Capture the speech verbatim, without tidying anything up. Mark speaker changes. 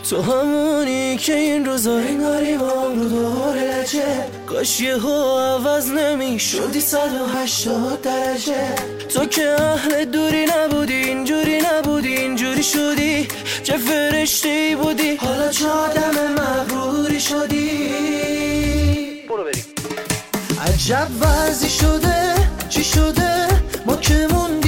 Speaker 1: تو همونی که این روزا انگاری مام رو دور لجه، کاش یه ها عوض نمی شدی صد و هشتاد درجه. تو که اهل دوری نبودی، اینجوری نبودی، اینجوری شدی، چه فرشته‌ای بودی، حالا چه آدم مغروری شدی.
Speaker 2: برو بریم.
Speaker 1: عجب وضعی شده، چی شده، ما که موندیم